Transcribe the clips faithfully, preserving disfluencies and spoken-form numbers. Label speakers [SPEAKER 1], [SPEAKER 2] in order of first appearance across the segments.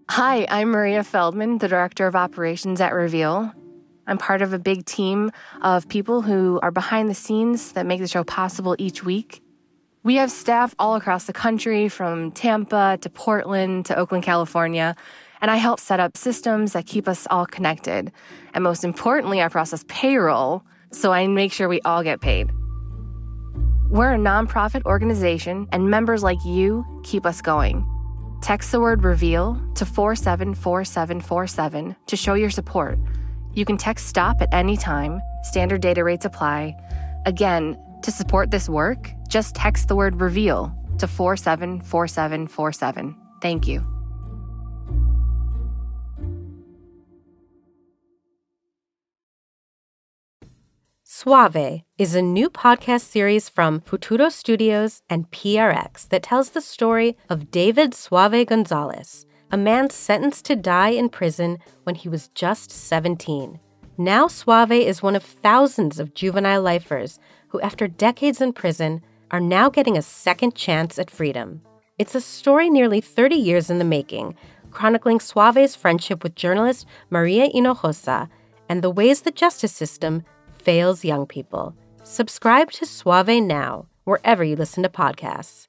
[SPEAKER 1] Hi, I'm Maria Feldman, the Director of Operations at Reveal. I'm part of a big team of people who are behind the scenes that make the show possible each week. We have staff all across the country, from Tampa to Portland to Oakland, California, and I help set up systems that keep us all connected. And most importantly, I process payroll, so I make sure we all get paid. We're a nonprofit organization, and members like you keep us going. Text the word REVEAL to four seven four seven four seven to show your support. You can text STOP at any time. Standard data rates apply. Again, to support this work, just text the word REVEAL to four seven four seven four seven. Thank you.
[SPEAKER 2] Suave is a new podcast series from Futuro Studios and P R X that tells the story of David Suave Gonzalez, a man sentenced to die in prison when he was just seventeen. Now Suave is one of thousands of juvenile lifers who, after decades in prison, are now getting a second chance at freedom. It's a story nearly thirty years in the making, chronicling Suave's friendship with journalist Maria Hinojosa and the ways the justice system fails young people. Subscribe to Suave now, wherever you listen to podcasts.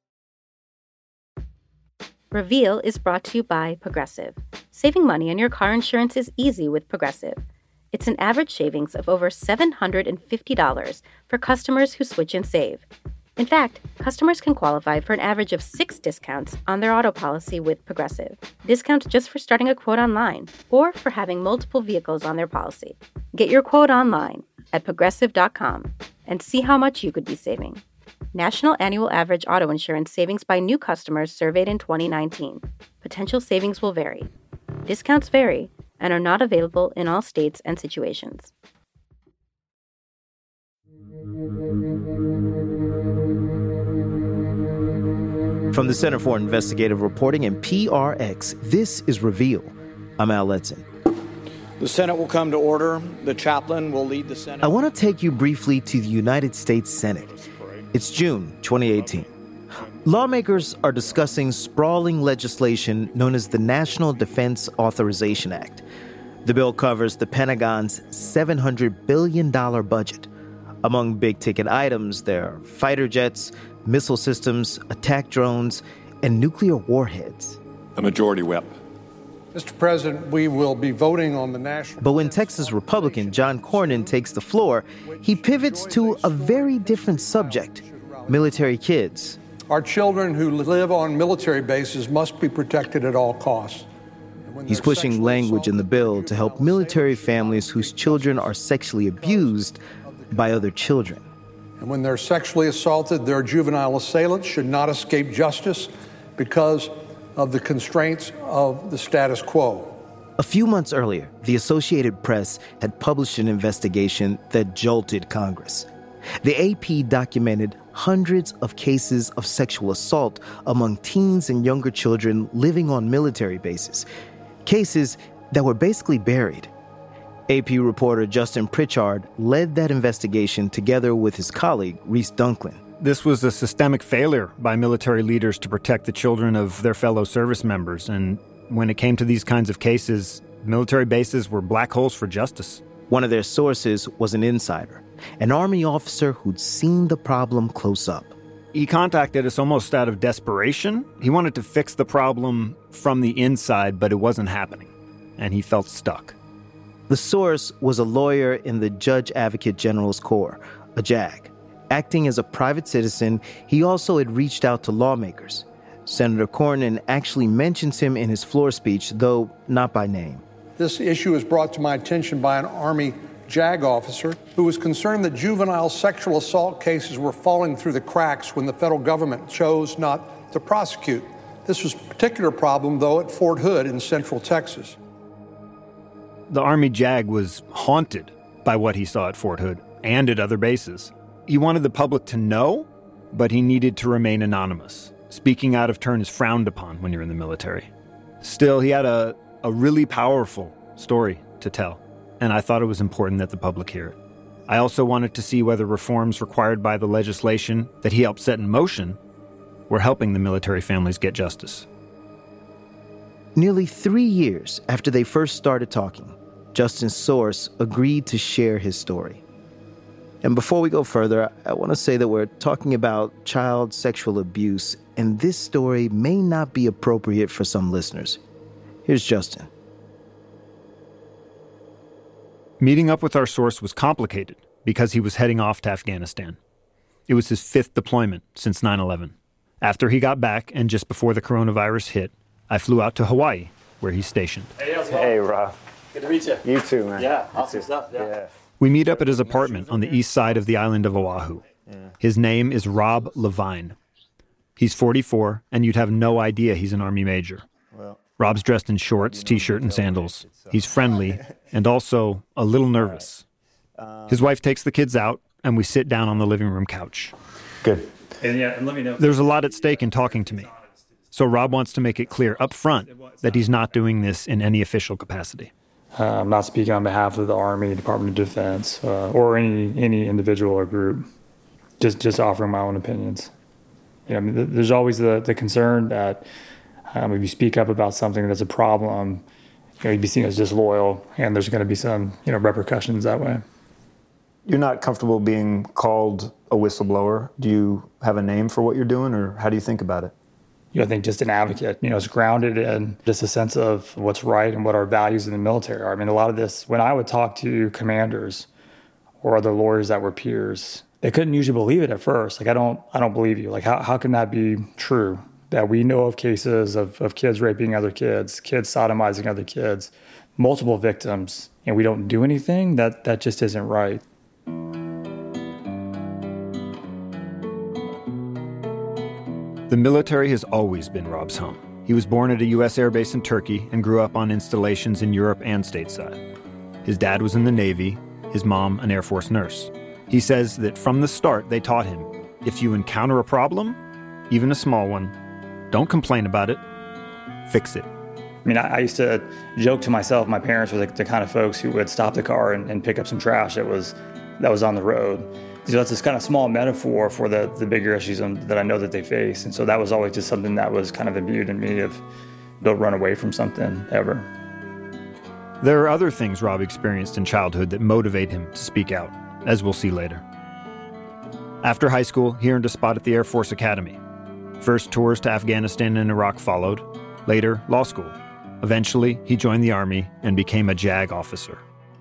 [SPEAKER 2] Reveal is brought to you by Progressive. Saving money on your car insurance is easy with Progressive. It's an average savings of over seven hundred fifty dollars for customers who switch and save. In fact, customers can qualify for an average of six discounts on their auto policy with Progressive. Discounts just for starting a quote online or for having multiple vehicles on their policy. Get your quote online at progressive dot com and see how much you could be saving. National annual average auto insurance savings by new customers surveyed in twenty nineteen. Potential savings will vary. Discounts vary and are not available in all states and situations.
[SPEAKER 3] From the Center for Investigative Reporting and P R X, this is Reveal. I'm Al Letson.
[SPEAKER 4] The Senate will come to order. The chaplain will lead the Senate.
[SPEAKER 3] I want to take you briefly to the United States Senate. It's June twenty eighteen. Lawmakers are discussing sprawling legislation known as the National Defense Authorization Act. The bill covers the Pentagon's seven hundred billion dollars budget. Among big-ticket items, there are fighter jets, missile systems, attack drones, and nuclear warheads.
[SPEAKER 5] A majority whip.
[SPEAKER 6] Mister President, we will be voting on the national...
[SPEAKER 3] But when Texas Republican John Cornyn takes the floor, he pivots to a very different subject: military kids.
[SPEAKER 6] Our children who live on military bases must be protected at all costs.
[SPEAKER 3] He's pushing language in the bill to help military families whose children are sexually abused by other children.
[SPEAKER 6] And when they're sexually assaulted, their juvenile assailants should not escape justice because of the constraints of the status quo.
[SPEAKER 3] A few months earlier, the Associated Press had published an investigation that jolted Congress. The A P documented hundreds of cases of sexual assault among teens and younger children living on military bases, cases that were basically buried. A P reporter Justin Pritchard led that investigation together with his colleague, Reese Dunklin.
[SPEAKER 7] This was a systemic failure by military leaders to protect the children of their fellow service members. And when it came to these kinds of cases, military bases were black holes for justice.
[SPEAKER 3] One of their sources was an insider, an Army officer who'd seen the problem close up.
[SPEAKER 7] He contacted us almost out of desperation. He wanted to fix the problem from the inside, but it wasn't happening, and he felt stuck.
[SPEAKER 3] The source was a lawyer in the Judge Advocate General's Corps, a JAG. Acting as a private citizen, he also had reached out to lawmakers. Senator Cornyn actually mentions him in his floor speech, though not by name.
[SPEAKER 6] This issue was brought to my attention by an Army JAG officer who was concerned that juvenile sexual assault cases were falling through the cracks when the federal government chose not to prosecute. This was a particular problem, though, at Fort Hood in central Texas.
[SPEAKER 7] The Army JAG was haunted by what he saw at Fort Hood and at other bases. He wanted the public to know, but he needed to remain anonymous. Speaking out of turn is frowned upon when you're in the military. Still, he had a, a really powerful story to tell, and I thought it was important that the public hear it. I also wanted to see whether reforms required by the legislation that he helped set in motion were helping the military families get justice.
[SPEAKER 3] Nearly three years after they first started talking, Justin's source agreed to share his story. And before we go further, I want to say that we're talking about child sexual abuse, and this story may not be appropriate for some listeners. Here's Justin.
[SPEAKER 7] Meeting up with our source was complicated because he was heading off to Afghanistan. It was his fifth deployment since nine eleven. After he got back and just before the coronavirus hit, I flew out to Hawaii, where he's stationed.
[SPEAKER 5] Hey, how's it going?
[SPEAKER 8] Hey, Rob.
[SPEAKER 5] Good to meet you.
[SPEAKER 8] You too, man.
[SPEAKER 5] Yeah, awesome stuff. Yeah. yeah.
[SPEAKER 7] We meet up at his apartment on the east side of the island of Oahu. Yeah. His name is Rob Levine. He's forty-four, and you'd have no idea he's an Army major. Well, Rob's dressed in shorts, T-shirt, and sandals. He's friendly and also a little nervous. His wife takes the kids out, and we sit down on the living room couch.
[SPEAKER 8] Good.
[SPEAKER 5] And yeah, and let me know.
[SPEAKER 7] There's a lot at stake in talking to me. So Rob wants to make it clear up front that he's not doing this in any official capacity.
[SPEAKER 9] Uh, I'm not speaking on behalf of the Army, Department of Defense, uh, or any any individual or group. Just just offering my own opinions. You know, I mean, there's always the, the concern that um, if you speak up about something that's a problem, you know, you'd be seen as disloyal, and there's going to be some, you know, repercussions that way.
[SPEAKER 8] You're not comfortable being called a whistleblower. Do you have a name for what you're doing, or how do you think about it?
[SPEAKER 9] You know, I think just an advocate, you know, is grounded in just a sense of what's right and what our values in the military are. I mean, a lot of this, when I would talk to commanders or other lawyers that were peers, they couldn't usually believe it at first. Like, I don't, I don't believe you. Like, how, how can that be true? That we know of cases of, of kids raping other kids, kids sodomizing other kids, multiple victims, and we don't do anything? That, that just isn't right.
[SPEAKER 7] The military has always been Rob's home. He was born at a U S air base in Turkey and grew up on installations in Europe and stateside. His dad was in the Navy, his mom an Air Force nurse. He says that from the start they taught him, if you encounter a problem, even a small one, don't complain about it, fix it.
[SPEAKER 9] I mean, I, I used to joke to myself, my parents were the, the kind of folks who would stop the car and, and pick up some trash that was that was on the road. So that's this kind of small metaphor for the, the bigger issues that I know that they face. And so that was always just something that was kind of imbued in me of don't run away from something ever.
[SPEAKER 7] There are other things Rob experienced in childhood that motivate him to speak out, as we'll see later. After high school, he earned a spot at the Air Force Academy. First tours to Afghanistan and Iraq followed. Later, law school. Eventually, he joined the Army and became a JAG officer.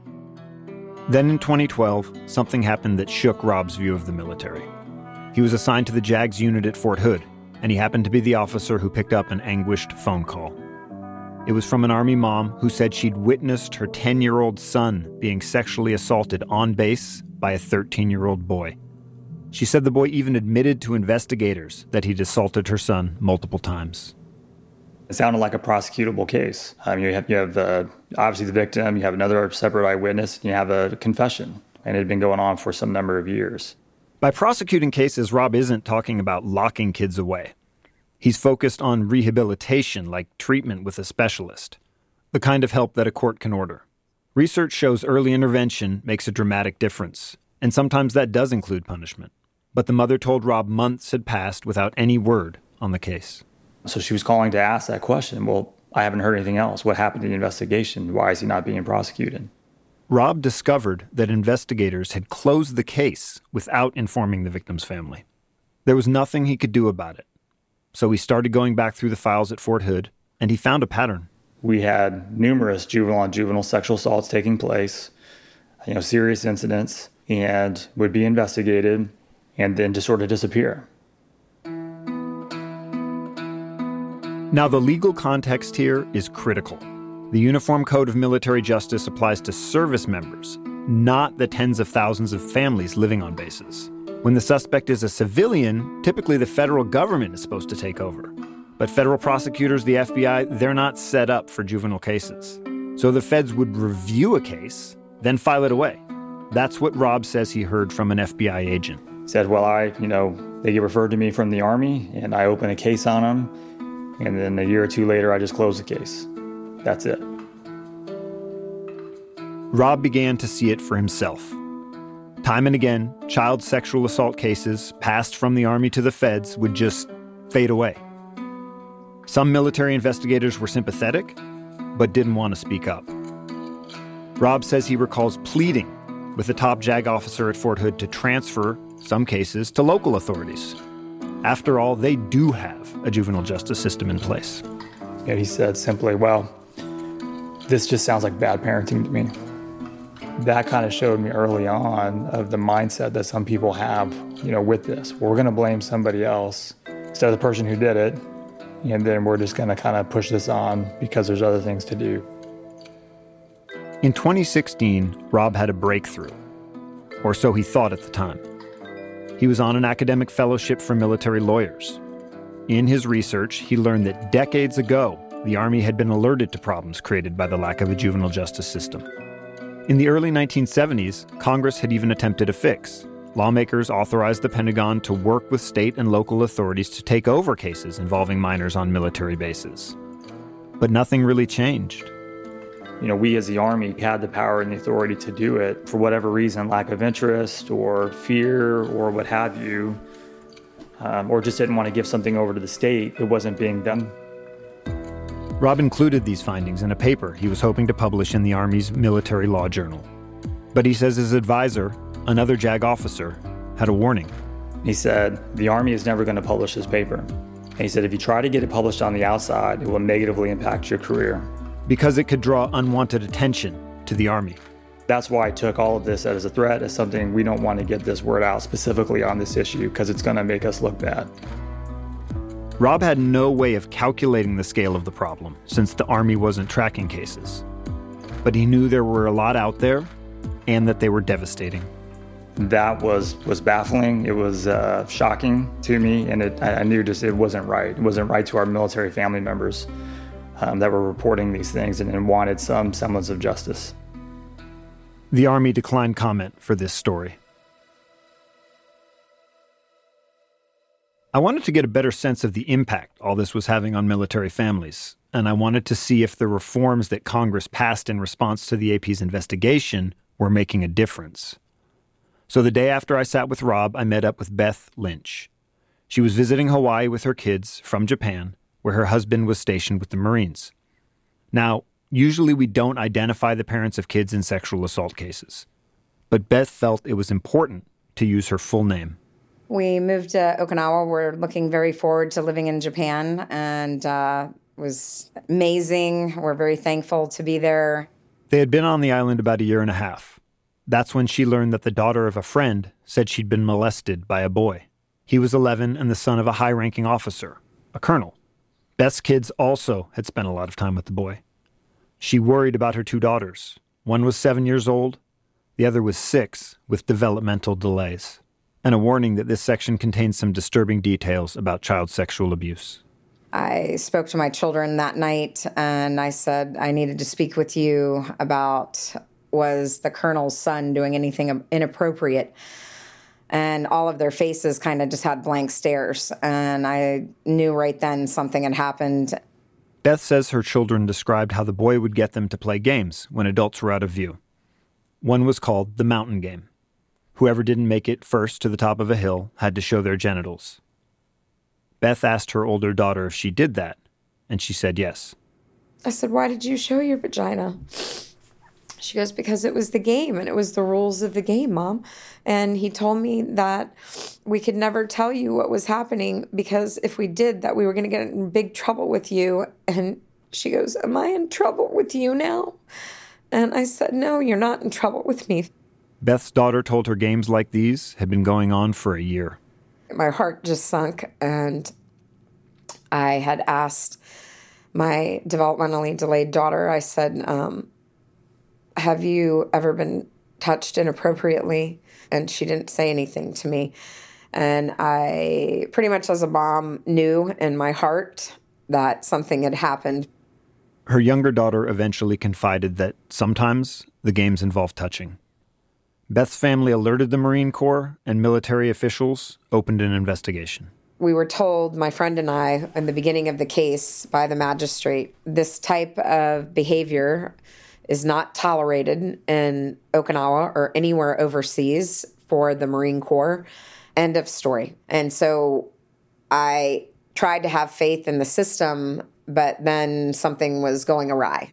[SPEAKER 7] Then in twenty twelve, something happened that shook Rob's view of the military. He was assigned to the JAG's unit at Fort Hood, and he happened to be the officer who picked up an anguished phone call. It was from an Army mom who said she'd witnessed her ten-year-old son being sexually assaulted on base by a thirteen-year-old boy. She said the boy even admitted to investigators that he'd assaulted her son multiple times.
[SPEAKER 9] It sounded like a prosecutable case. Um, you have, you have uh, obviously the victim, you have another separate eyewitness, and you have a confession. And it had been going on for some number of years.
[SPEAKER 7] By prosecuting cases, Rob isn't talking about locking kids away. He's focused on rehabilitation, like treatment with a specialist, the kind of help that a court can order. Research shows early intervention makes a dramatic difference, and sometimes that does include punishment. But the mother told Rob months had passed without any word on the case.
[SPEAKER 9] So she was calling to ask that question. Well, I haven't heard anything else. What happened to the investigation? Why is he not being prosecuted?
[SPEAKER 7] Rob discovered that investigators had closed the case without informing the victim's family. There was nothing he could do about it. So he started going back through the files at Fort Hood, and he found a pattern.
[SPEAKER 9] We had numerous juvenile-on-juvenile sexual assaults taking place, you know, serious incidents, and would be investigated and then just sort of disappear.
[SPEAKER 7] Now, the legal context here is critical. The Uniform Code of Military Justice applies to service members, not the tens of thousands of families living on bases. When the suspect is a civilian, typically the federal government is supposed to take over. But federal prosecutors, the F B I, they're not set up for juvenile cases. So the feds would review a case, then file it away. That's what Rob says he heard from an F B I agent.
[SPEAKER 9] He said, well, I, you know, they get referred to me from the Army, and I open a case on them. And then a year or two later, I just close the case. That's it.
[SPEAKER 7] Rob began to see it for himself. Time and again, child sexual assault cases passed from the Army to the feds would just fade away. Some military investigators were sympathetic, but didn't want to speak up. Rob says he recalls pleading with the top JAG officer at Fort Hood to transfer some cases to local authorities. After all, they do have a juvenile justice system in place.
[SPEAKER 9] Yeah, he said simply, well, this just sounds like bad parenting to me. That kind of showed me early on of the mindset that some people have, you know, with this. We're going to blame somebody else instead of the person who did it, and then we're just going to kind of push this on because there's other things to do.
[SPEAKER 7] In twenty sixteen, Rob had a breakthrough, or so he thought at the time. He was on an academic fellowship for military lawyers. In his research, he learned that decades ago, the Army had been alerted to problems created by the lack of a juvenile justice system. In the early nineteen seventies, Congress had even attempted a fix. Lawmakers authorized the Pentagon to work with state and local authorities to take over cases involving minors on military bases. But nothing really changed.
[SPEAKER 9] You know, we as the Army had the power and the authority to do it. For whatever reason, lack of interest or fear or what have you, um, or just didn't want to give something over to the state, it wasn't being done.
[SPEAKER 7] Rob included these findings in a paper he was hoping to publish in the Army's Military Law Journal. But he says his advisor, another JAG officer, had a warning.
[SPEAKER 9] He said, the Army is never going to publish this paper. And he said, if you try to get it published on the outside, it will negatively impact your career.
[SPEAKER 7] Because it could draw unwanted attention to the Army.
[SPEAKER 9] That's why I took all of this as a threat, as something we don't want to get this word out specifically on this issue because it's going to make us look bad.
[SPEAKER 7] Rob had no way of calculating the scale of the problem since the Army wasn't tracking cases. But he knew there were a lot out there and that they were devastating.
[SPEAKER 9] That was, was baffling. It was uh, shocking to me, and it, I knew just it wasn't right. It wasn't right to our military family members um, that were reporting these things and, and wanted some semblance of justice.
[SPEAKER 7] The Army declined comment for this story. I wanted to get a better sense of the impact all this was having on military families, and I wanted to see if the reforms that Congress passed in response to the A P's investigation were making a difference. So the day after I sat with Rob, I met up with Beth Lynch. She was visiting Hawaii with her kids from Japan, where her husband was stationed with the Marines. Now, usually we don't identify the parents of kids in sexual assault cases, but Beth felt it was important to use her full name.
[SPEAKER 10] We moved to Okinawa. We're looking very forward to living in Japan, and uh, it was amazing. We're very thankful to be there.
[SPEAKER 7] They had been on the island about a year and a half. That's when she learned that the daughter of a friend said she'd been molested by a boy. He was eleven and the son of a high-ranking officer, a colonel. Beth's kids also had spent a lot of time with the boy. She worried about her two daughters. One was seven years old, the other was six, with developmental delays. And a warning that this section contains some disturbing details about child sexual abuse.
[SPEAKER 10] I spoke to my children that night, and I said I needed to speak with you about, was the colonel's son doing anything inappropriate? And all of their faces kind of just had blank stares, and I knew right then something had happened.
[SPEAKER 7] Beth says her children described how the boy would get them to play games when adults were out of view. One was called the mountain game. Whoever didn't make it first to the top of a hill had to show their genitals. Beth asked her older daughter if she did that, and she said yes.
[SPEAKER 10] I said, why did you show your vagina? She goes, because it was the game, and it was the rules of the game, Mom. And he told me that we could never tell you what was happening, because if we did, that we were going to get in big trouble with you. And she goes, am I in trouble with you now? And I said, no, you're not in trouble with me.
[SPEAKER 7] Beth's daughter told her games like these had been going on for a year.
[SPEAKER 10] My heart just sunk, and I had asked my developmentally delayed daughter, I said, um, have you ever been touched inappropriately? And she didn't say anything to me. And I pretty much as a mom knew in my heart that something had happened.
[SPEAKER 7] Her younger daughter eventually confided that sometimes the games involved touching. Beth's family alerted the Marine Corps, and military officials opened an investigation.
[SPEAKER 10] We were told, my friend and I, in the beginning of the case by the magistrate, this type of behavior is not tolerated in Okinawa or anywhere overseas for the Marine Corps. End of story. And so I tried to have faith in the system, but then something was going awry.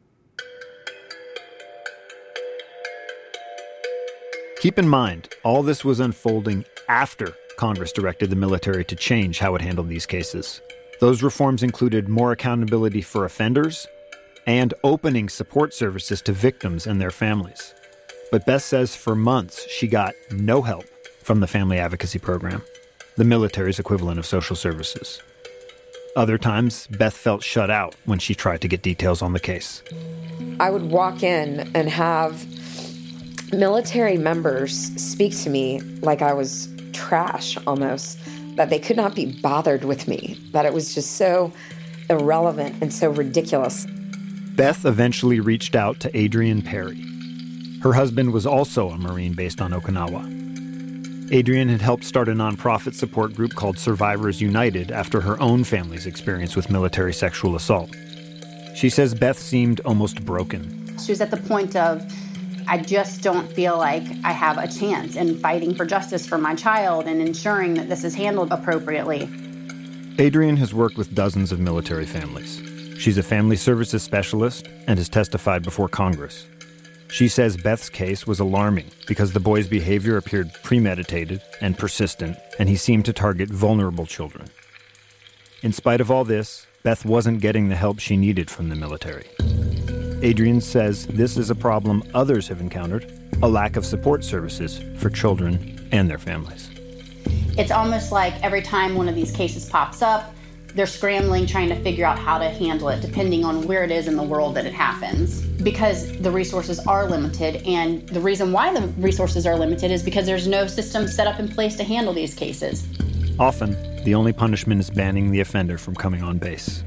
[SPEAKER 7] Keep in mind, all this was unfolding after Congress directed the military to change how it handled these cases. Those reforms included more accountability for offenders and opening support services to victims and their families. But Beth says for months she got no help from the Family Advocacy Program, the military's equivalent of social services. Other times, Beth felt shut out when she tried to get details on the case.
[SPEAKER 10] I would walk in and have military members speak to me like I was trash almost, that they could not be bothered with me, that it was just so irrelevant and so ridiculous.
[SPEAKER 7] Beth eventually reached out to Adrian Perry. Her husband was also a Marine based on Okinawa. Adrian had helped start a nonprofit support group called Survivors United after her own family's experience with military sexual assault. She says Beth seemed almost broken.
[SPEAKER 11] She was at the point of, I just don't feel like I have a chance in fighting for justice for my child and ensuring that this is handled appropriately.
[SPEAKER 7] Adrian has worked with dozens of military families. She's a family services specialist and has testified before Congress. She says Beth's case was alarming because the boy's behavior appeared premeditated and persistent, and he seemed to target vulnerable children. In spite of all this, Beth wasn't getting the help she needed from the military. Adrian says this is a problem others have encountered, a lack of support services for children and their families.
[SPEAKER 11] It's almost like every time one of these cases pops up, they're scrambling, trying to figure out how to handle it, depending on where it is in the world that it happens. Because the resources are limited, and the reason why the resources are limited is because there's no system set up in place to handle these cases.
[SPEAKER 7] Often, the only punishment is banning the offender from coming on base.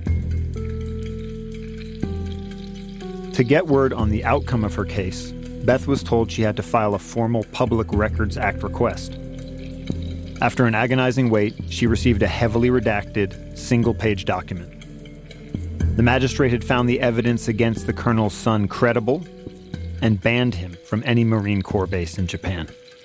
[SPEAKER 7] To get word on the outcome of her case, Beth was told she had to file a formal Public Records Act request. After an agonizing wait, she received a heavily redacted, single-page document. The magistrate had found the evidence against the colonel's son credible and banned him from any Marine Corps base in Japan.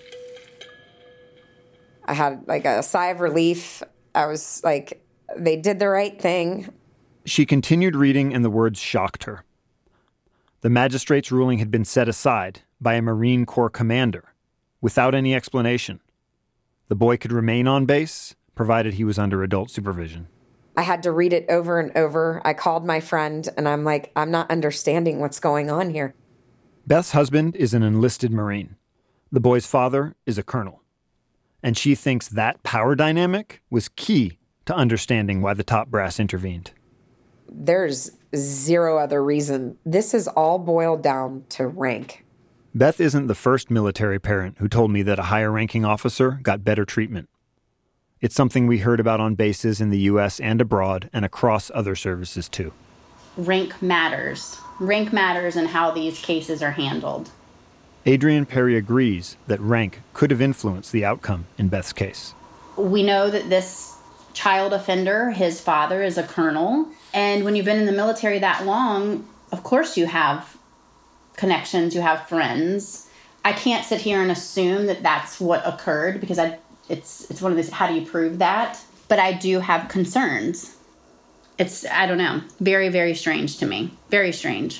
[SPEAKER 10] I had like a sigh of relief. I was like, they did the right thing.
[SPEAKER 7] She continued reading, and the words shocked her. The magistrate's ruling had been set aside by a Marine Corps commander without any explanation. The boy could remain on base, provided he was under adult supervision.
[SPEAKER 10] I had to read it over and over. I called my friend, and I'm like, I'm not understanding what's going on here.
[SPEAKER 7] Beth's husband is an enlisted Marine. The boy's father is a colonel. And she thinks that power dynamic was key to understanding why the top brass intervened.
[SPEAKER 10] There's zero other reason. This is all boiled down to rank.
[SPEAKER 7] Beth isn't the first military parent who told me that a higher-ranking officer got better treatment. It's something we heard about on bases in the U S and abroad and across other services, too.
[SPEAKER 11] Rank matters. Rank matters in how these cases are handled.
[SPEAKER 7] Adrian Perry agrees that rank could have influenced the outcome in Beth's case.
[SPEAKER 11] We know that this child offender, his father is a colonel, and when you've been in the military that long, of course you have connections, you have friends. I can't sit here and assume that that's what occurred because I, it's it's one of these, how do you prove that? But I do have concerns. It's, I don't know, very, very strange to me. Very strange.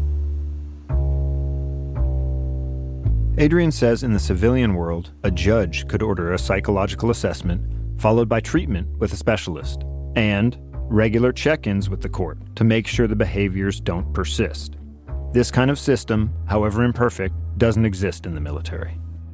[SPEAKER 7] Adrian says in the civilian world, a judge could order a psychological assessment followed by treatment with a specialist and regular check-ins with the court to make sure the behaviors don't persist. This kind of system, however imperfect, doesn't exist in the military.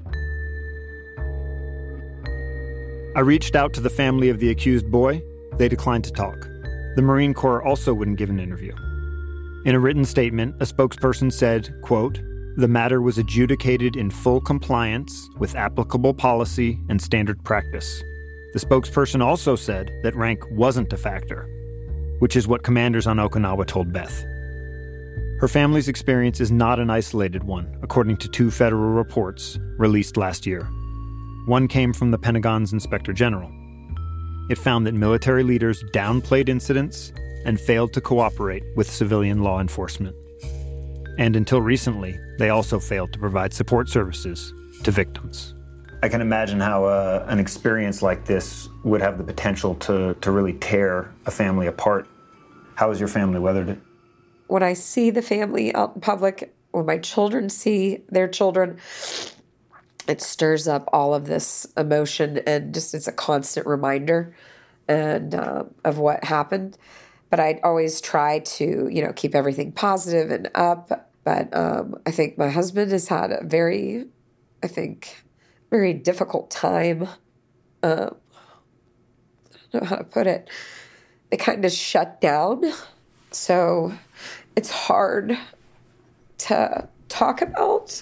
[SPEAKER 7] I reached out to the family of the accused boy. They declined to talk. The Marine Corps also wouldn't give an interview. In a written statement, a spokesperson said, quote, "The matter was adjudicated in full compliance with applicable policy and standard practice." The spokesperson also said that rank wasn't a factor, which is what commanders on Okinawa told Beth. Her family's experience is not an isolated one, according to two federal reports released last year. One came from the Pentagon's Inspector General. It found that military leaders downplayed incidents and failed to cooperate with civilian law enforcement. And until recently, they also failed to provide support services to victims.
[SPEAKER 8] I can imagine how uh, an experience like this would have the potential to, to really tear a family apart. How has your family weathered it?
[SPEAKER 10] When I see the family out in public, when my children see their children, it stirs up all of this emotion, and just it's a constant reminder and uh, of what happened. But I always try to, you know, keep everything positive and up. But um, I think my husband has had a very, I think, very difficult time. Uh, I don't know how to put it. They kind of shut down. So it's hard to talk about.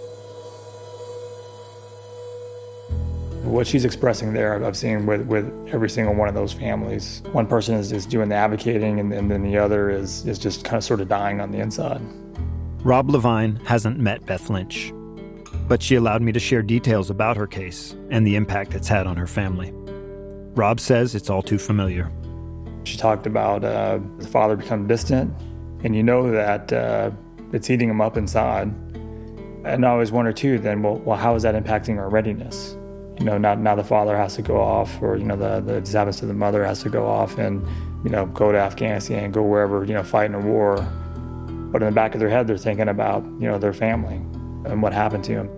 [SPEAKER 9] What she's expressing there, I've seen with, with every single one of those families. One person is, is doing the advocating, and, and then the other is, is just kind of sort of dying on the inside.
[SPEAKER 7] Rob Levine hasn't met Beth Lynch, but she allowed me to share details about her case and the impact it's had on her family. Rob says it's all too familiar.
[SPEAKER 9] She talked about uh, the father become distant, and you know that uh, it's eating him up inside. And I always wonder too, then, well, well, how is that impacting our readiness? You know, now, now the father has to go off, or, you know, the, the this happens to the mother has to go off and, you know, go to Afghanistan, go wherever, you know, fight in a war. But in the back of their head, they're thinking about, you know, their family and what happened to them.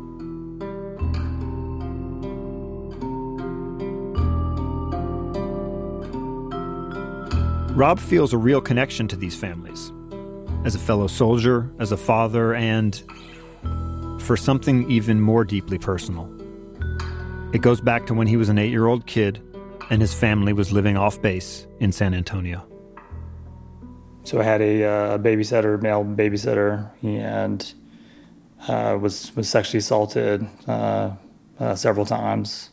[SPEAKER 7] Rob feels a real connection to these families, as a fellow soldier, as a father, and for something even more deeply personal. It goes back to when he was an eight-year-old kid and his family was living off base in San Antonio.
[SPEAKER 9] So I had a uh, babysitter, male babysitter, and uh, was was sexually assaulted uh, uh, several times.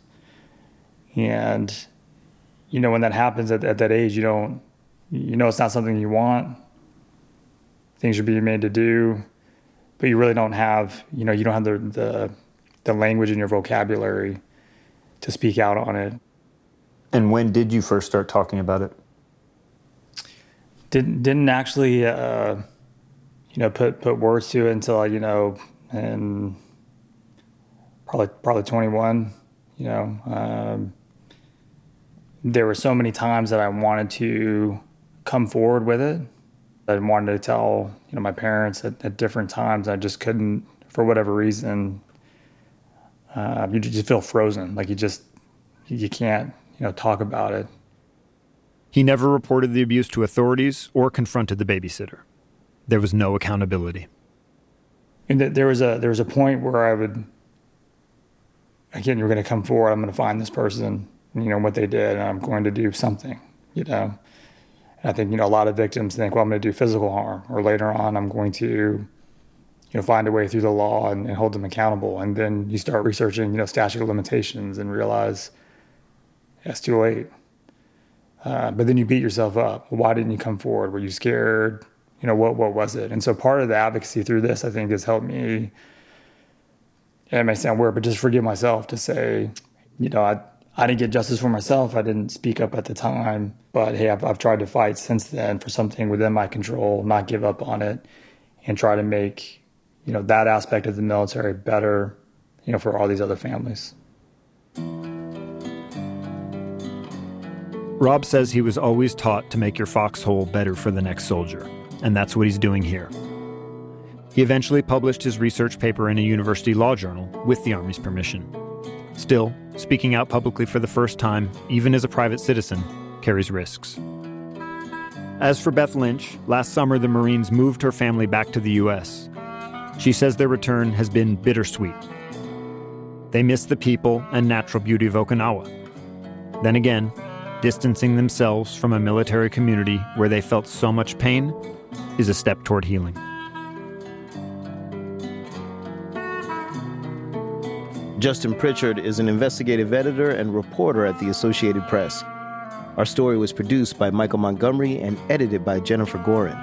[SPEAKER 9] And you know, when that happens at, at that age, you don't, you know, it's not something you want. Things are being made to do, but you really don't have, you know, you don't have the the, the language in your vocabulary to speak out on it.
[SPEAKER 8] And when did you first start talking about it?
[SPEAKER 9] Didn't didn't actually, uh, you know, put put words to it until, you know, and probably probably twenty-one. You know, um, there were so many times that I wanted to come forward with it. I wanted to tell, you know, my parents at, at different times. I just couldn't, for whatever reason. Uh, you just feel frozen, like you just you can't, you know, talk about it.
[SPEAKER 7] He never reported the abuse to authorities or confronted the babysitter. There was no accountability.
[SPEAKER 9] And there was a there was a point where I would, again, you're going to come forward. I'm going to find this person, you know, what they did, and I'm going to do something, you know. And I think, you know, a lot of victims think, well, I'm going to do physical harm, or later on, I'm going to, you know, find a way through the law and, and hold them accountable. And then you start researching, you know, statute of limitations and realize it's too late. Uh, but then you beat yourself up. Well, why didn't you come forward? Were you scared? You know, what what was it? And so part of the advocacy through this, I think, has helped me, and it may sound weird, but just forgive myself to say, you know, I I didn't get justice for myself. I didn't speak up at the time. But hey, I've, I've tried to fight since then for something within my control, not give up on it, and try to make, you know, that aspect of the military better, you know, for all these other families.
[SPEAKER 7] Rob says he was always taught to make your foxhole better for the next soldier, and that's what he's doing here. He eventually published his research paper in a university law journal with the Army's permission. Still, speaking out publicly for the first time, even as a private citizen, carries risks. As for Beth Lynch, last summer the Marines moved her family back to the U S. She says their return has been bittersweet. They miss the people and natural beauty of Okinawa. Then again, distancing themselves from a military community where they felt so much pain is a step toward healing.
[SPEAKER 3] Justin Pritchard is an investigative editor and reporter at the Associated Press. Our story was produced by Michael Montgomery and edited by Jennifer Gorin.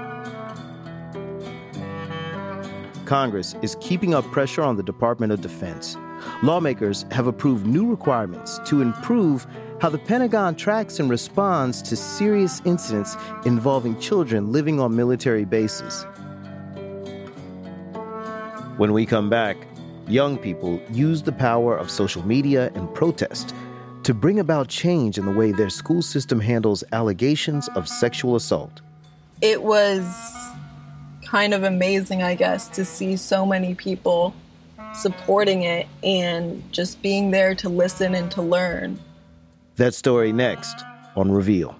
[SPEAKER 3] Congress is keeping up pressure on the Department of Defense. Lawmakers have approved new requirements to improve how the Pentagon tracks and responds to serious incidents involving children living on military bases. When we come back, Young people use the power of social media and protest to bring about change in the way their school system handles allegations of sexual assault.
[SPEAKER 12] It was kind of amazing, I guess, to see so many people supporting it and just being there to listen and to learn.
[SPEAKER 3] That story next on Reveal.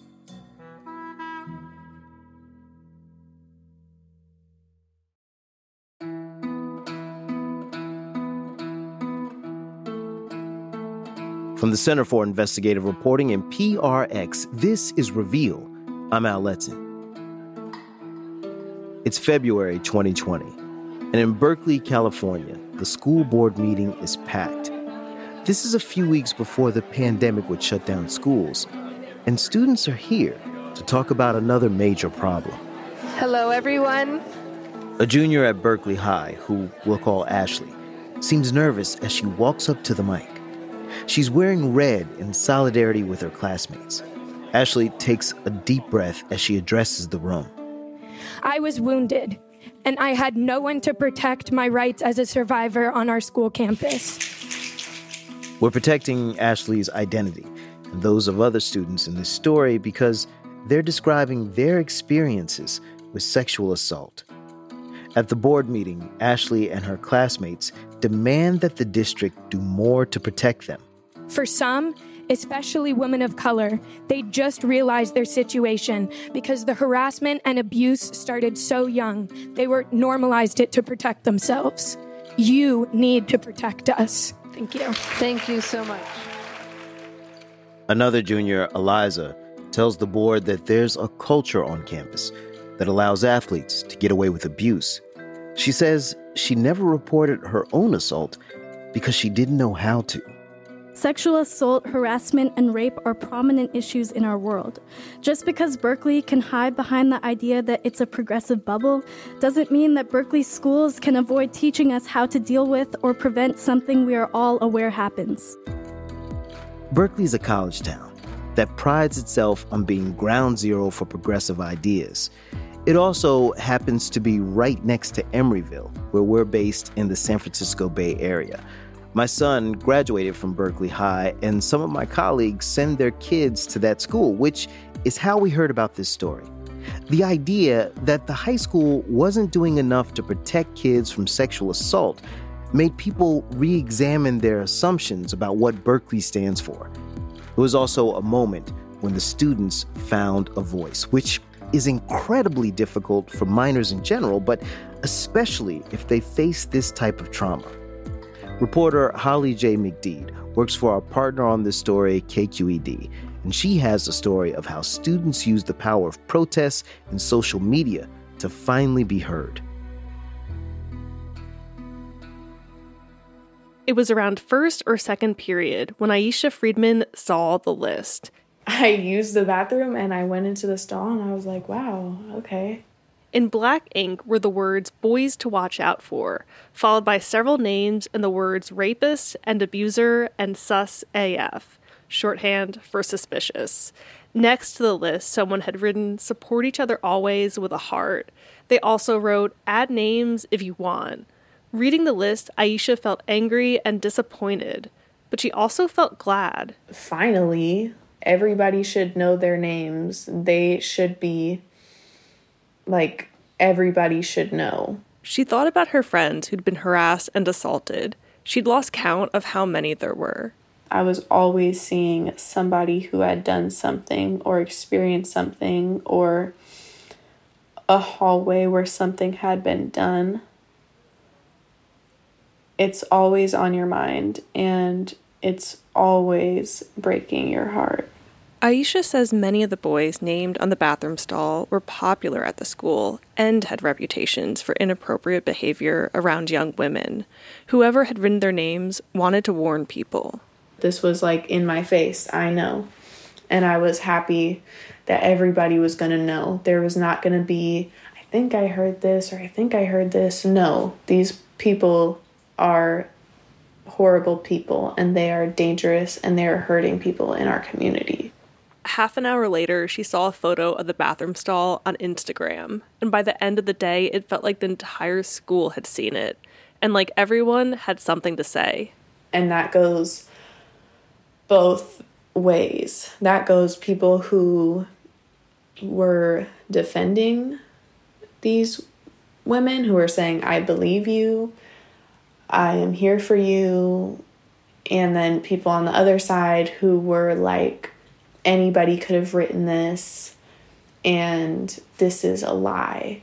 [SPEAKER 3] From the Center for Investigative Reporting and P R X, this is Reveal. I'm Al Letson. It's February twenty twenty, and in Berkeley, California, the school board meeting is packed. This is a few weeks before the pandemic would shut down schools, and students are here to talk about another major problem.
[SPEAKER 1] Hello, everyone.
[SPEAKER 3] A junior at Berkeley High, who we'll call Ashley, seems nervous as she walks up to the mic. She's wearing red in solidarity with her classmates. Ashley takes a deep breath as she addresses the room.
[SPEAKER 13] I was wounded, and I had no one to protect my rights as a survivor on our school campus.
[SPEAKER 3] We're protecting Ashley's identity and those of other students in this story because they're describing their experiences with sexual assault. At the board meeting, Ashley and her classmates demand that the district do more to protect them.
[SPEAKER 13] For some, especially women of color, they just realized their situation because the harassment and abuse started so young. They were normalized it to protect themselves. You need to protect us. Thank you.
[SPEAKER 1] Thank you so much.
[SPEAKER 3] Another junior, Eliza, tells the board that there's a culture on campus that allows athletes to get away with abuse. She says she never reported her own assault because she didn't know how to.
[SPEAKER 14] Sexual assault, harassment, and rape are prominent issues in our world. Just because Berkeley can hide behind the idea that it's a progressive bubble doesn't mean that Berkeley schools can avoid teaching us how to deal with or prevent something we are all aware happens.
[SPEAKER 3] Berkeley's a college town that prides itself on being ground zero for progressive ideas. It also happens to be right next to Emeryville, where we're based in the San Francisco Bay Area. My son graduated from Berkeley High, and some of my colleagues send their kids to that school, which is how we heard about this story. The idea that the high school wasn't doing enough to protect kids from sexual assault made people re-examine their assumptions about what Berkeley stands for. It was also a moment when the students found a voice, which is incredibly difficult for minors in general, but especially if they face this type of trauma. Reporter Holly J. McDeed works for our partner on this story, K Q E D, and she has a story of how students use the power of protests and social media to finally be heard.
[SPEAKER 15] It was around first or second period when Aisha Friedman saw the list.
[SPEAKER 16] I used the bathroom and I went into the stall and I was like, wow, okay.
[SPEAKER 15] In black ink were the words boys to watch out for, followed by several names and the words rapist and abuser and sus A F, shorthand for suspicious. Next to the list, someone had written support each other always with a heart. They also wrote add names if you want. Reading the list, Aisha felt angry and disappointed, but she also felt glad.
[SPEAKER 16] Finally, everybody should know their names. They should be, like, everybody should know.
[SPEAKER 15] She thought about her friends who'd been harassed and assaulted. She'd lost count of how many there were.
[SPEAKER 16] I was always seeing somebody who had done something or experienced something or a hallway where something had been done. It's always on your mind, and it's always breaking your heart.
[SPEAKER 15] Aisha says many of the boys named on the bathroom stall were popular at the school and had reputations for inappropriate behavior around young women. Whoever had written their names wanted to warn people.
[SPEAKER 16] This was like in my face, I know. And I was happy that everybody was going to know. There was not going to be, I think I heard this or I think I heard this. No, these people are horrible people and they are dangerous and they are hurting people in our community.
[SPEAKER 15] Half an hour later, she saw a photo of the bathroom stall on Instagram, and by the end of the day, it felt like the entire school had seen it. and like everyone had something to say.
[SPEAKER 16] And that goes both ways. That goes people who were defending these women, who were saying, I believe you, I am here for you. And then people on the other side who were like, anybody could have written this, and this is a lie.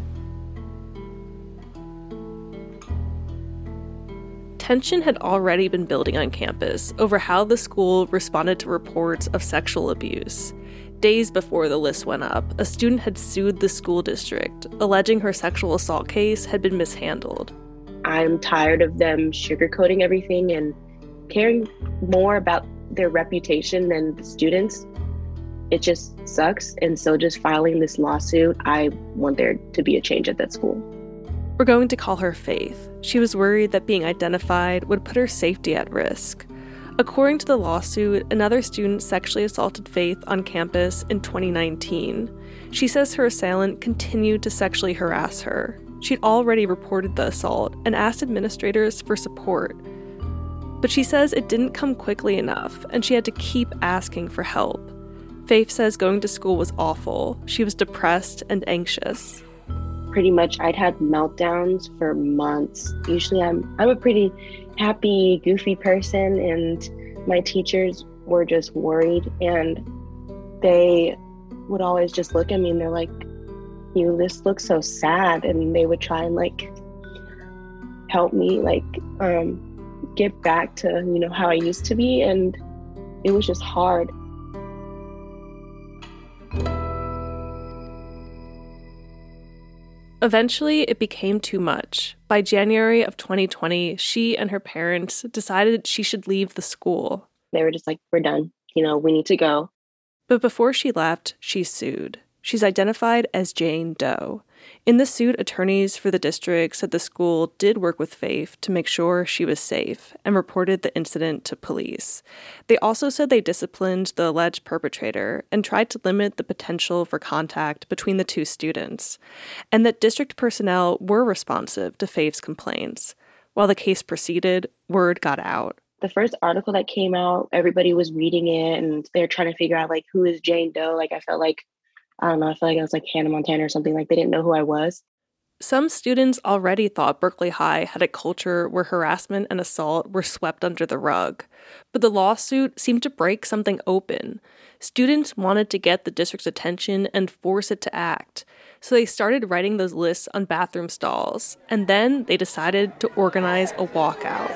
[SPEAKER 15] Tension had already been building on campus over how the school responded to reports of sexual abuse. Days before the list went up, a student had sued the school district, alleging her sexual assault case had been mishandled.
[SPEAKER 17] I'm tired of them sugarcoating everything and caring more about their reputation than the students. It just sucks. And so just filing this lawsuit, I want there to be a change at that school.
[SPEAKER 15] We're going to call her Faith. She was worried that being identified would put her safety at risk. According to the lawsuit, another student sexually assaulted Faith on campus in twenty nineteen. She says her assailant continued to sexually harass her. She'd already reported the assault and asked administrators for support. But she says it didn't come quickly enough, and she had to keep asking for help. Faith says going to school was awful. She was depressed and anxious.
[SPEAKER 17] Pretty much I'd had meltdowns for months. Usually I'm I'm a pretty happy, goofy person, and my teachers were just worried, and they would always just look at me and they're like, you this looks so sad, and they would try and like help me like um get back to, you know, how I used to be, and it was just hard.
[SPEAKER 15] Eventually, it became too much. By January of twenty twenty, she and her parents decided she should leave the school.
[SPEAKER 17] They were just like, we're done. You know, we need to go.
[SPEAKER 15] But before she left, she sued. She's identified as Jane Doe. In the suit, attorneys for the district said the school did work with Faith to make sure she was safe and reported the incident to police. They also said they disciplined the alleged perpetrator and tried to limit the potential for contact between the two students, and that district personnel were responsive to Faith's complaints. While the case proceeded, word got out.
[SPEAKER 17] The first article that came out, everybody was reading it, and they're trying to figure out, like, who is Jane Doe? Like, I felt like I don't know, I feel like I was like Hannah Montana or something, like they didn't know who I was.
[SPEAKER 15] Some students already thought Berkeley High had a culture where harassment and assault were swept under the rug. But the lawsuit seemed to break something open. Students wanted to get the district's attention and force it to act. So they started writing those lists on bathroom stalls, and then they decided to organize a walkout.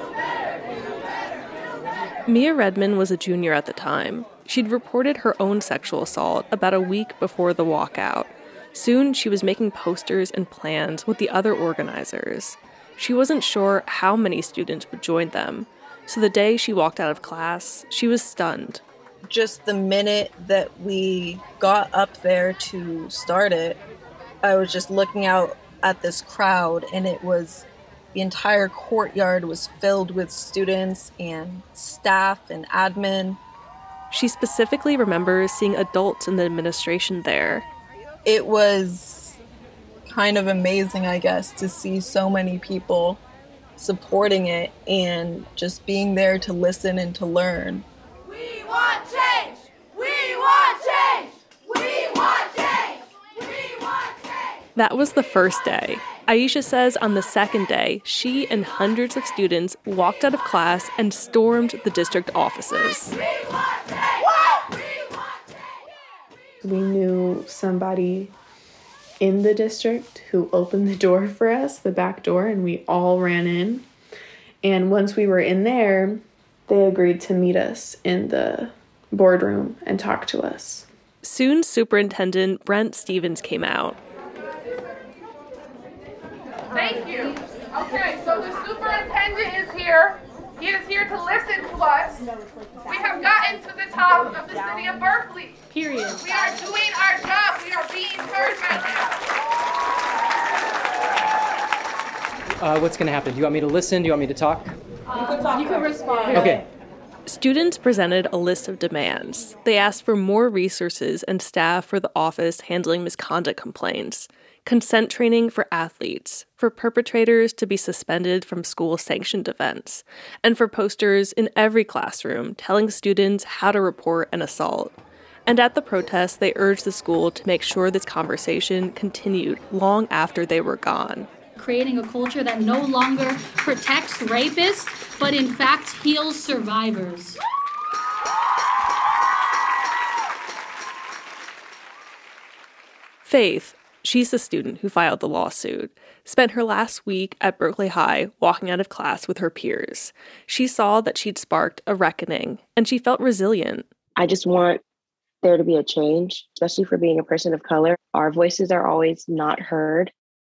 [SPEAKER 15] Mia Redman was a junior at the time. She'd reported her own sexual assault about a week before the walkout. Soon, she was making posters and plans with the other organizers. She wasn't sure how many students would join them, so the day she walked out of class, she was stunned.
[SPEAKER 12] Just the minute that we got up there to start it, I was just looking out at this crowd, and it was, the entire courtyard was filled with students and staff and admin.
[SPEAKER 15] She specifically remembers seeing adults in the administration there.
[SPEAKER 12] It was kind of amazing, I guess, to see so many people supporting it and just being there to listen and to learn.
[SPEAKER 18] We want change! We want change! We want change! We want change!
[SPEAKER 15] That was the first day. Aisha says on the second day, she and hundreds of students walked out of class and stormed the district offices.
[SPEAKER 16] We knew somebody in the district who opened the door for us, the back door, and we all ran in. And once we were in there, they agreed to meet us in the boardroom and talk to us.
[SPEAKER 15] Soon, Superintendent Brent Stevens came out.
[SPEAKER 19] Thank you. Okay, so the superintendent is here. He is here to listen to us. We have gotten to the top of the city of Berkeley.
[SPEAKER 15] Period.
[SPEAKER 19] We are doing our job. We are being heard right now.
[SPEAKER 20] Uh, what's going to happen? Do you want me to listen? Do you want me to talk?
[SPEAKER 19] You can talk. You can respond.
[SPEAKER 20] Okay.
[SPEAKER 15] Students presented a list of demands. They asked for more resources and staff for the office handling misconduct complaints, consent training for athletes, for perpetrators to be suspended from school-sanctioned events, and for posters in every classroom telling students how to report an assault. And at the protest, they urged the school to make sure this conversation continued long after they were gone.
[SPEAKER 21] Creating a culture that no longer protects rapists, but in fact heals survivors.
[SPEAKER 15] Faith, she's the student who filed the lawsuit, spent her last week at Berkeley High walking out of class with her peers. She saw that she'd sparked a reckoning, and she felt resilient.
[SPEAKER 17] I just want there to be a change, especially for being a person of color. Our voices are always not heard.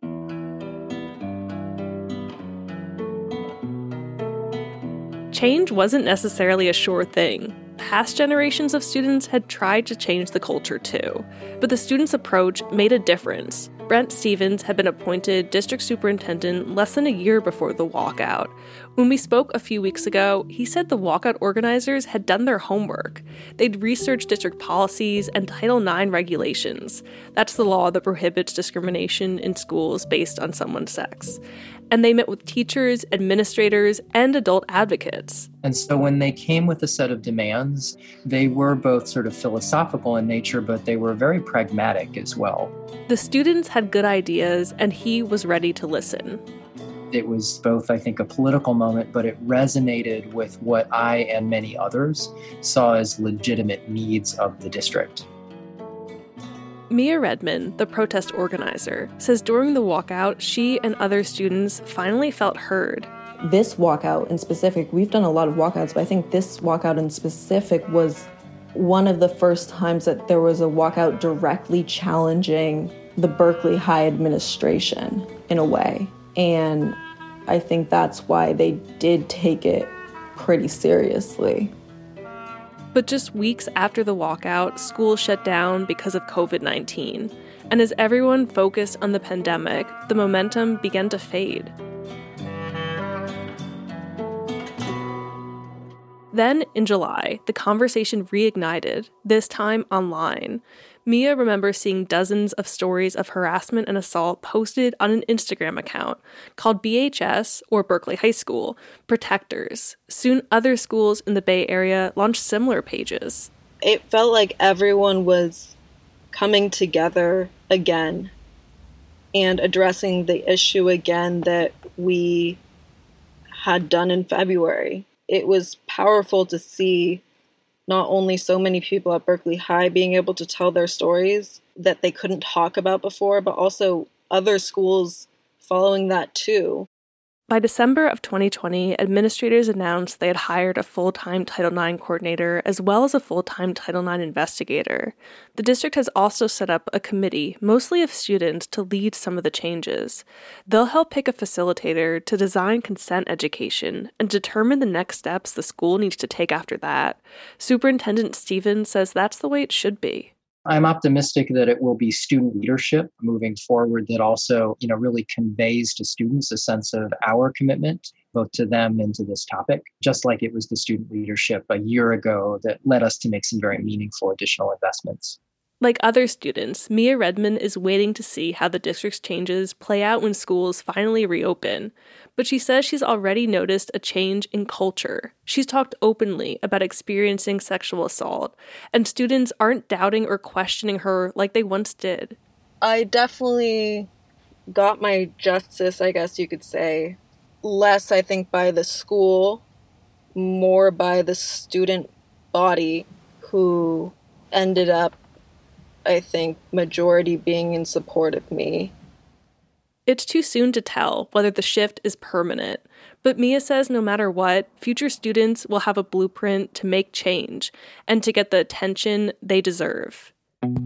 [SPEAKER 15] Change wasn't necessarily a sure thing. Past generations of students had tried to change the culture too, but the students' approach made a difference. Brent Stevens had been appointed district superintendent less than a year before the walkout. When we spoke a few weeks ago, he said the walkout organizers had done their homework. They'd researched district policies and Title nine regulations. That's the law that prohibits discrimination in schools based on someone's sex. And they met with teachers, administrators, and adult advocates.
[SPEAKER 22] And so when they came with a set of demands, they were both sort of philosophical in nature, but they were very pragmatic as well.
[SPEAKER 15] The students had good ideas, and he was ready to listen.
[SPEAKER 22] It was both, I think, a political moment, but it resonated with what I and many others saw as legitimate needs of the district.
[SPEAKER 15] Mia Redman, the protest organizer, says during the walkout, she and other students finally felt heard.
[SPEAKER 23] This walkout in specific, we've done a lot of walkouts, but I think this walkout in specific was one of the first times that there was a walkout directly challenging the Berkeley High administration in a way. And I think that's why they did take it pretty seriously.
[SPEAKER 15] But just weeks after the walkout, schools shut down because of covid nineteen. And as everyone focused on the pandemic, the momentum began to fade. Then, in July, the conversation reignited, this time online. Mia remembers seeing dozens of stories of harassment and assault posted on an Instagram account called B H S, or Berkeley High School, Protectors. Soon other schools in the Bay Area launched similar pages.
[SPEAKER 12] It felt like everyone was coming together again and addressing the issue again that we had done in February. It was powerful to see not only so many people at Berkeley High being able to tell their stories that they couldn't talk about before, but also other schools following that too.
[SPEAKER 15] By December of twenty twenty, administrators announced they had hired a full-time Title nine coordinator as well as a full-time Title nine investigator. The district has also set up a committee, mostly of students, to lead some of the changes. They'll help pick a facilitator to design consent education and determine the next steps the school needs to take after that. Superintendent Stevens says that's the way it should be.
[SPEAKER 22] I'm optimistic that it will be student leadership moving forward that also, you know, really conveys to students a sense of our commitment, both to them and to this topic, just like it was the student leadership a year ago that led us to make some very meaningful additional investments.
[SPEAKER 15] Like other students, Mia Redman is waiting to see how the district's changes play out when schools finally reopen. But she says she's already noticed a change in culture. She's talked openly about experiencing sexual assault, and students aren't doubting or questioning her like they once did.
[SPEAKER 12] I definitely got my justice, I guess you could say, less, I think, by the school, more by the student body who ended up, I think, majority being in support of me.
[SPEAKER 15] It's too soon to tell whether the shift is permanent, but Mia says no matter what, future students will have a blueprint to make change and to get the attention they deserve.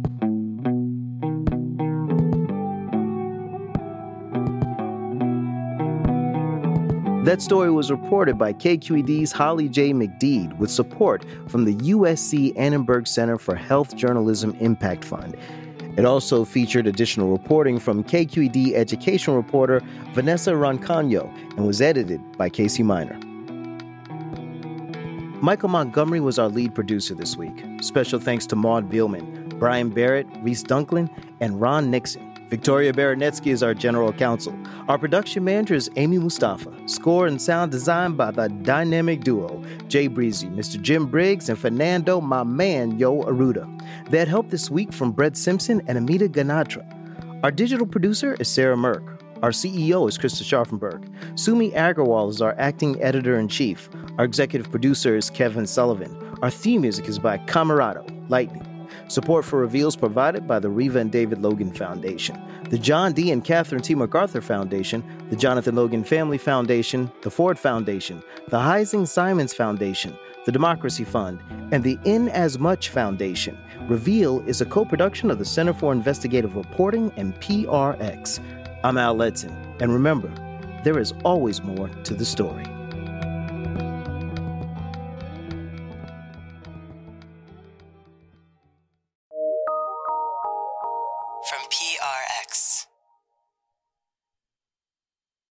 [SPEAKER 3] That story was reported by K Q E D's Holly J. McDeed with support from the U S C Annenberg Center for Health Journalism Impact Fund. It also featured additional reporting from K Q E D education reporter Vanessa Roncaño and was edited by Casey Miner. Michael Montgomery was our lead producer this week. Special thanks to Maud Billman, Brian Barrett, Reese Dunklin, and Ron Nixon. Victoria Baranetsky is our general counsel. Our production manager is Amy Mustafa. Score and sound design by the dynamic duo, Jay Breezy, Mister Jim Briggs, and Fernando, my man, Yo Aruda. They had help this week from Brett Simpson and Amita Ganatra. Our digital producer is Sarah Merck. Our C E O is Krista Scharfenberg. Sumi Agarwal is our acting editor-in-chief. Our executive producer is Kevin Sullivan. Our theme music is by Camerado, Lightning. Support for Reveal is provided by the Reva and David Logan Foundation, the John D. and Catherine T. MacArthur Foundation, the Jonathan Logan Family Foundation, the Ford Foundation, the Heising Simons Foundation, the Democracy Fund, and the In As Much Foundation. Reveal is a co-production of the Center for Investigative Reporting and P R X. I'm Al Letson, and remember, there is always more to the story.